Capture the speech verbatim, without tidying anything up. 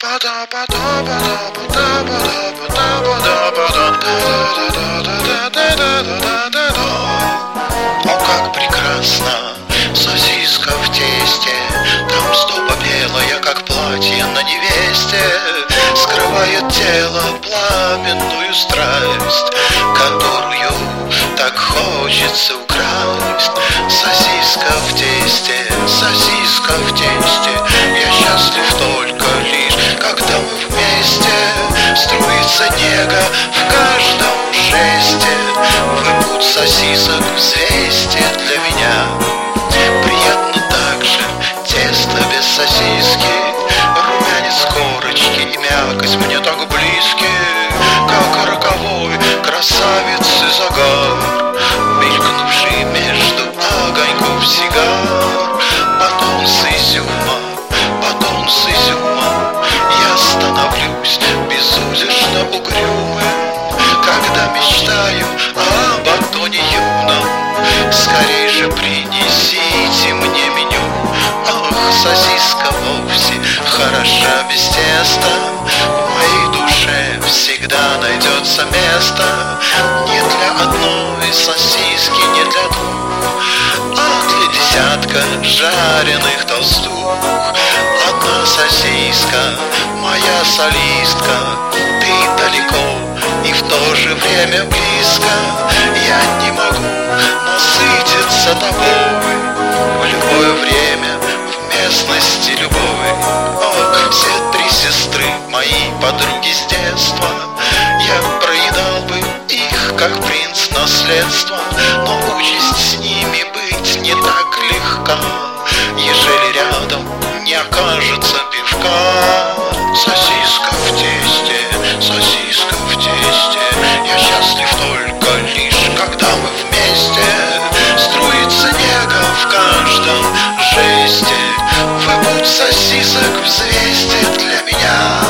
О, как прекрасно сосиска в тесте, там стопа белая, как платье на невесте, скрывает тело пламенную страсть, которую так хочется украсть. Сосиска в тесте, сосиска в тесте, я счастлив только лишь, когда мы вместе. Струится нега в каждом жесте, выпут сосисок взвесьте для меня. Приятно также тесто без сосиски, румянец корочки и мякоть мне так близки, как роковой красавицы загар, мелькнувший между огоньков сигар. Батон с изюма, батон с изюма, я становлюсь безудержно угрюмым, когда мечтаю о батоне юном. Скорей же принесите мне меню. Ах, сосиска вовсе хороша без теста, в моей душе всегда найдется место. Не для одной сосиски, не для двух, а для десятка жареных толстух. Одна сосиска, моя солистка, ты далеко и в то же время близко. Я не могу насытиться тобой в любое время, в местности любой. Ох, все три сестры, мои подруги с детства, я проедал бы их, как принц наследства, но участь с ними быть не так легка, ежели рядом не окажется пивка. Сосиска в тесте, сосиска в тесте, я счастлив только лишь, когда мы вместе. Струится нега в каждом жесте, выпут сосисок взвесьте для меня.